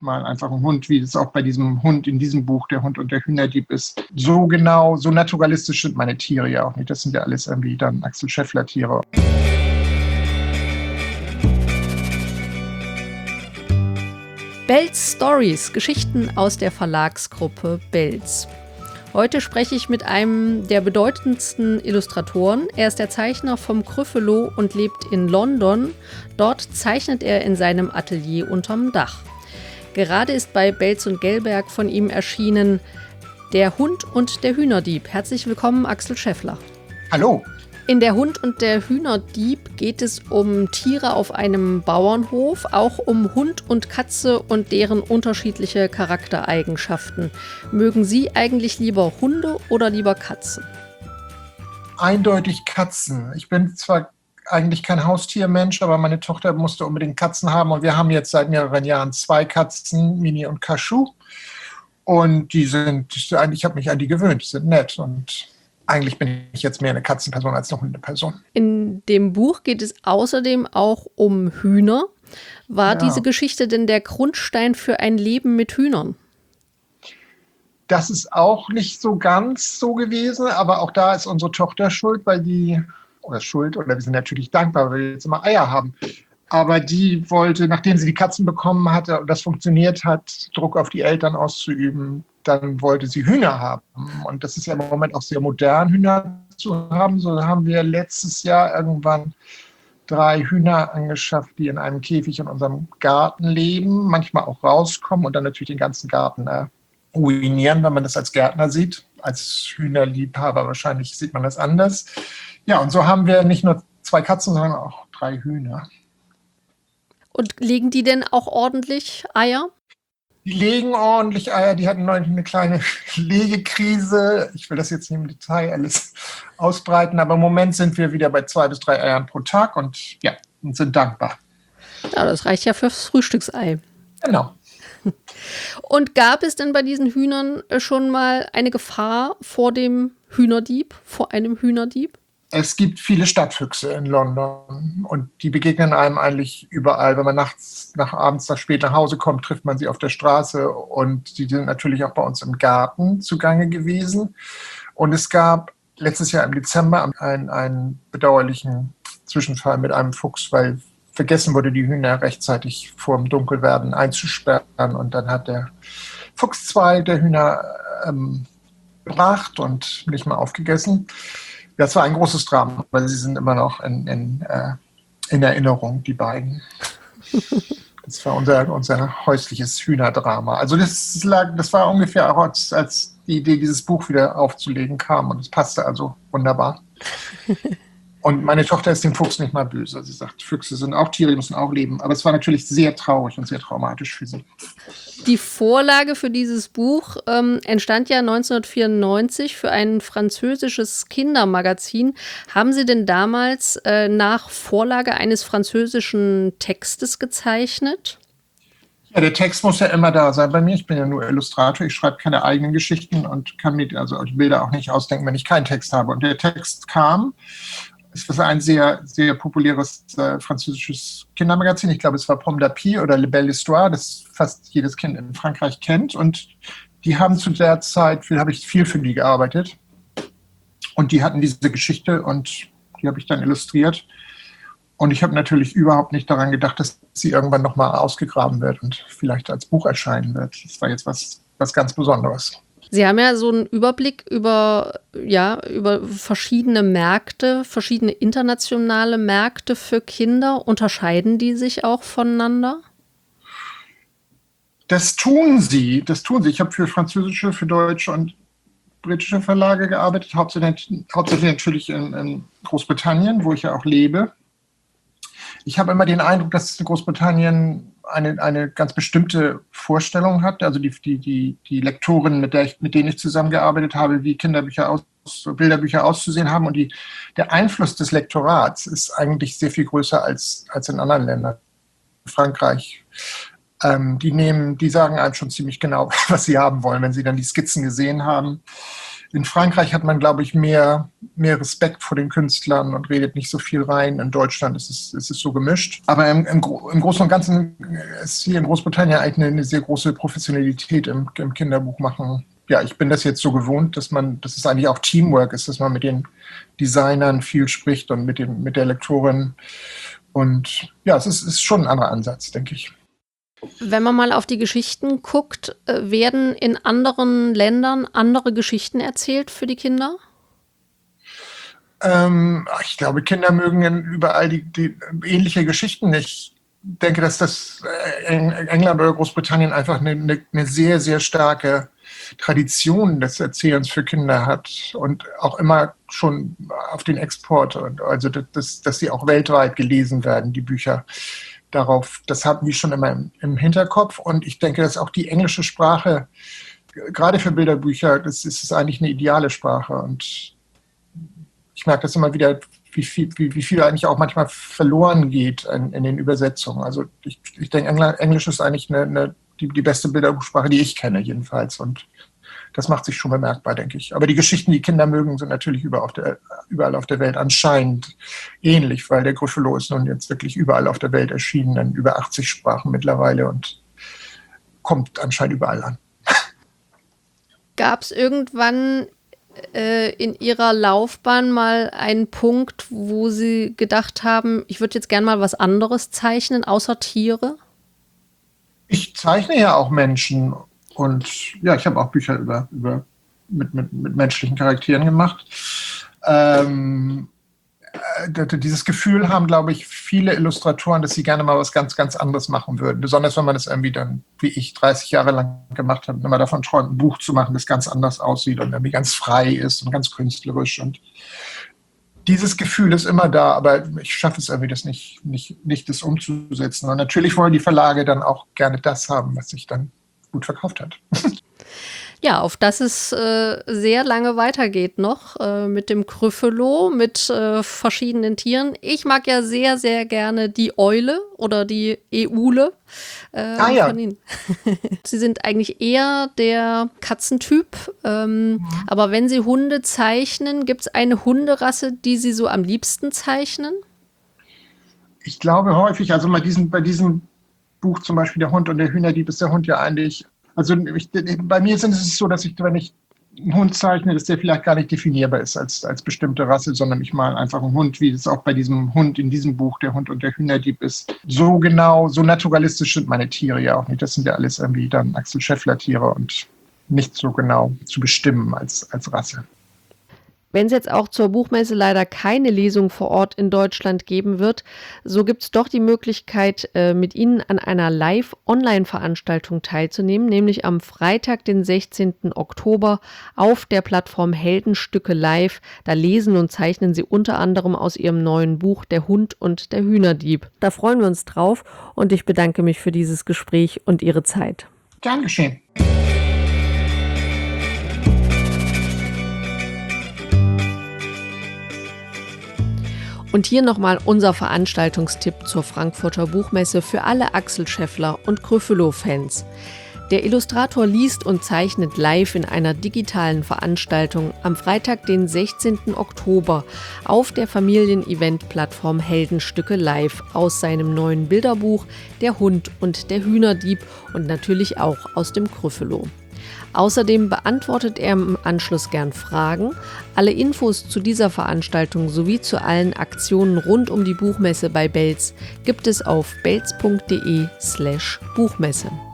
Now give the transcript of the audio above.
mal einfach ein Hund, wie es auch bei diesem Hund in diesem Buch, der Hund und der Hühnerdieb ist. So genau, so naturalistisch sind meine Tiere ja auch nicht. Das sind ja alles irgendwie dann Axel Scheffler-Tiere. Belz Stories, Geschichten aus der Verlagsgruppe Belz. Heute spreche ich mit einem der bedeutendsten Illustratoren. Er ist der Zeichner vom Gryffalo und lebt in London. Dort zeichnet er in seinem Atelier unterm Dach. Gerade ist bei Belz und Gelberg von ihm erschienen Der Hund und der Hühnerdieb. Herzlich willkommen, Axel Scheffler. Hallo. In Der Hund und der Hühnerdieb geht es um Tiere auf einem Bauernhof, auch um Hund und Katze und deren unterschiedliche Charaktereigenschaften. Mögen Sie eigentlich lieber Hunde oder lieber Katzen? Eindeutig Katzen. Ich bin zwar eigentlich kein Haustiermensch, aber meine Tochter musste unbedingt Katzen haben und wir haben jetzt seit mehreren Jahren 2 Katzen, Mini und Kaschu. Und ich habe mich an die gewöhnt, die sind nett und eigentlich bin ich jetzt mehr eine Katzenperson als eine Hundeperson. In dem Buch geht es außerdem auch um Hühner. War diese Geschichte denn der Grundstein für ein Leben mit Hühnern? Das ist auch nicht so ganz so gewesen, aber auch da ist unsere Tochter schuld, oder wir sind natürlich dankbar, weil wir jetzt immer Eier haben. Aber die wollte, nachdem sie die Katzen bekommen hatte und das funktioniert hat, Druck auf die Eltern auszuüben, dann wollte sie Hühner haben. Und das ist ja im Moment auch sehr modern, Hühner zu haben. So haben wir letztes Jahr irgendwann 3 Hühner angeschafft, die in einem Käfig in unserem Garten leben, manchmal auch rauskommen und dann natürlich den ganzen Garten ruinieren, wenn man das als Gärtner sieht. Als Hühnerliebhaber wahrscheinlich sieht man das anders. Ja, und so haben wir nicht nur 2 Katzen, sondern auch 3 Hühner. Und legen die denn auch ordentlich Eier? Die legen ordentlich Eier, die hatten neulich eine kleine Legekrise. Ich will das jetzt nicht im Detail alles ausbreiten, aber im Moment sind wir wieder bei 2 bis 3 Eiern pro Tag und sind dankbar. Ja, das reicht ja fürs Frühstücksei. Genau. Und gab es denn bei diesen Hühnern schon mal eine Gefahr vor einem Hühnerdieb? Es gibt viele Stadtfüchse in London und die begegnen einem eigentlich überall. Wenn man abends spät nach Hause kommt, trifft man sie auf der Straße und die sind natürlich auch bei uns im Garten zugange gewesen. Und es gab letztes Jahr im Dezember einen bedauerlichen Zwischenfall mit einem Fuchs, weil vergessen wurde, die Hühner rechtzeitig vor dem Dunkelwerden einzusperren und dann hat der Fuchs 2 der Hühner gebracht und nicht mal aufgegessen. Das war ein großes Drama, weil sie sind immer noch in Erinnerung, die beiden. Das war unser häusliches Hühnerdrama. Also das war ungefähr auch als die Idee, dieses Buch wieder aufzulegen kam und es passte also wunderbar. Und meine Tochter ist dem Fuchs nicht mal böse. Sie sagt, Füchse sind auch Tiere, die müssen auch leben. Aber es war natürlich sehr traurig und sehr traumatisch für sie. Die Vorlage für dieses Buch entstand ja 1994 für ein französisches Kindermagazin. Haben Sie denn damals nach Vorlage eines französischen Textes gezeichnet? Ja, der Text muss ja immer da sein bei mir. Ich bin ja nur Illustrator. Ich schreibe keine eigenen Geschichten und kann mir die Bilder auch nicht ausdenken, wenn ich keinen Text habe. Und der Text kam. Es war ein sehr, sehr populäres französisches Kindermagazin. Ich glaube, es war Pomme d'Api oder Le Belle Histoire, das fast jedes Kind in Frankreich kennt. Und die haben zu der Zeit, habe ich viel für die gearbeitet. Und die hatten diese Geschichte und die habe ich dann illustriert. Und ich habe natürlich überhaupt nicht daran gedacht, dass sie irgendwann nochmal ausgegraben wird und vielleicht als Buch erscheinen wird. Das war jetzt was ganz Besonderes. Sie haben ja so einen Überblick über verschiedene Märkte, verschiedene internationale Märkte für Kinder. Unterscheiden die sich auch voneinander? Das tun sie. Ich habe für französische, für deutsche und britische Verlage gearbeitet, hauptsächlich natürlich in Großbritannien, wo ich ja auch lebe. Ich habe immer den Eindruck, dass Großbritannien eine ganz bestimmte Vorstellung hat, also die Lektoren, mit denen ich zusammengearbeitet habe, wie Bilderbücher auszusehen haben. Und der Einfluss des Lektorats ist eigentlich sehr viel größer als in anderen Ländern. Frankreich, die sagen einem schon ziemlich genau, was sie haben wollen, wenn sie dann die Skizzen gesehen haben. In Frankreich hat man, glaube ich, mehr Respekt vor den Künstlern und redet nicht so viel rein. In Deutschland ist es so gemischt. Aber im Großen und Ganzen ist hier in Großbritannien eigentlich eine sehr große Professionalität im Kinderbuchmachen. Ja, ich bin das jetzt so gewohnt, dass es eigentlich auch Teamwork ist, dass man mit den Designern viel spricht und mit der Lektorin. Und ja, es ist schon ein anderer Ansatz, denke ich. Wenn man mal auf die Geschichten guckt, werden in anderen Ländern andere Geschichten erzählt für die Kinder? Ich glaube, Kinder mögen überall die ähnliche Geschichten. Ich denke, dass das England oder Großbritannien einfach eine sehr, sehr starke Tradition des Erzählens für Kinder hat und auch immer schon auf den Export, also dass sie auch weltweit gelesen werden, die Bücher. Das haben die schon immer im Hinterkopf, und ich denke, dass auch die englische Sprache, gerade für Bilderbücher, das ist eigentlich eine ideale Sprache, und ich merke das immer wieder, wie viel eigentlich auch manchmal verloren geht in den Übersetzungen. Also ich denke, Englisch ist eigentlich die beste Bilderbuchsprache, die ich kenne jedenfalls, und das macht sich schon bemerkbar, denke ich. Aber die Geschichten, die Kinder mögen, sind natürlich überall auf der Welt anscheinend ähnlich, weil der Gryffalo ist nun jetzt wirklich überall auf der Welt erschienen, in über 80 Sprachen mittlerweile, und kommt anscheinend überall an. Gab es irgendwann in Ihrer Laufbahn mal einen Punkt, wo Sie gedacht haben, ich würde jetzt gerne mal was anderes zeichnen, außer Tiere? Ich zeichne ja auch Menschen. Und ja, ich habe auch Bücher mit menschlichen Charakteren gemacht. Dieses Gefühl haben, glaube ich, viele Illustratoren, dass sie gerne mal was ganz, ganz anderes machen würden. Besonders wenn man das irgendwie dann, wie ich, 30 Jahre lang gemacht habe, wenn man davon träumt, ein Buch zu machen, das ganz anders aussieht und irgendwie ganz frei ist und ganz künstlerisch. Und dieses Gefühl ist immer da, aber ich schaffe es irgendwie, das nicht das umzusetzen. Und natürlich wollen die Verlage dann auch gerne das haben, was sich dann gut verkauft hat. Ja, auf das es sehr lange weitergeht noch mit dem Gryffalo, mit verschiedenen Tieren. Ich mag ja sehr, sehr gerne die Eule oder die Eule von Ihnen. Sie sind eigentlich eher der Katzentyp, aber wenn Sie Hunde zeichnen, gibt es eine Hunderasse, die Sie so am liebsten zeichnen? Ich glaube häufig, also bei diesem Buch zum Beispiel Der Hund und der Hühnerdieb, ist der Hund ja eigentlich, also bei mir ist es so, dass wenn ich einen Hund zeichne, dass der vielleicht gar nicht definierbar ist als bestimmte Rasse, sondern ich mal einfach einen Hund, wie es auch bei diesem Hund in diesem Buch Der Hund und der Hühnerdieb ist. So genau, so naturalistisch sind meine Tiere ja auch nicht. Das sind ja alles irgendwie dann Axel Scheffler-Tiere und nicht so genau zu bestimmen als Rasse. Wenn es jetzt auch zur Buchmesse leider keine Lesung vor Ort in Deutschland geben wird, so gibt es doch die Möglichkeit, mit Ihnen an einer Live-Online-Veranstaltung teilzunehmen, nämlich am Freitag, den 16. Oktober auf der Plattform Heldenstücke Live. Da lesen und zeichnen Sie unter anderem aus Ihrem neuen Buch Der Hund und der Hühnerdieb. Da freuen wir uns drauf, und ich bedanke mich für dieses Gespräch und Ihre Zeit. Gern geschehen. Und hier nochmal unser Veranstaltungstipp zur Frankfurter Buchmesse für alle Axel Scheffler und Gryffalo-Fans. Der Illustrator liest und zeichnet live in einer digitalen Veranstaltung am Freitag, den 16. Oktober auf der Familien-Event-Plattform Heldenstücke Live aus seinem neuen Bilderbuch Der Hund und der Hühnerdieb und natürlich auch aus dem Gryffalo. Außerdem beantwortet er im Anschluss gern Fragen. Alle Infos zu dieser Veranstaltung sowie zu allen Aktionen rund um die Buchmesse bei Belz gibt es auf belz.de/Buchmesse.